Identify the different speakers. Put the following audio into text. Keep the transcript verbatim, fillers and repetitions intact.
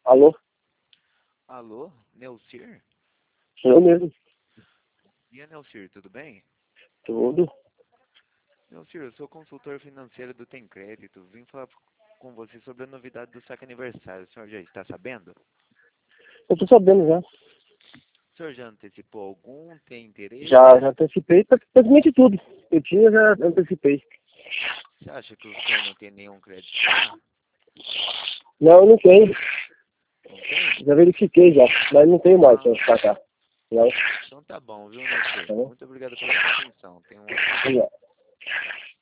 Speaker 1: Alô?
Speaker 2: Alô, Nelcir?
Speaker 1: Sou eu mesmo.
Speaker 2: E a Nelcir, tudo bem?
Speaker 1: Tudo.
Speaker 2: Nelcir, eu sou consultor financeiro do Tem Crédito. Vim falar com você sobre a novidade do saque aniversário. O senhor já está sabendo?
Speaker 1: Eu tô sabendo já.
Speaker 2: O senhor já antecipou algum? Tem interesse?
Speaker 1: Já, já antecipei pra- praticamente tudo. Eu tinha, já antecipei.
Speaker 2: Você acha que o senhor não tem nenhum crédito lá?
Speaker 1: Não, não tenho.
Speaker 2: Não tem?
Speaker 1: Já verifiquei já, mas não tenho mais
Speaker 2: Ah,
Speaker 1: pra cá. Não.
Speaker 2: então tá bom, viu, Nelcir?
Speaker 1: Tá bom?
Speaker 2: Muito obrigado pela sua atenção. Tenha um ótimo dia.
Speaker 1: Obrigado.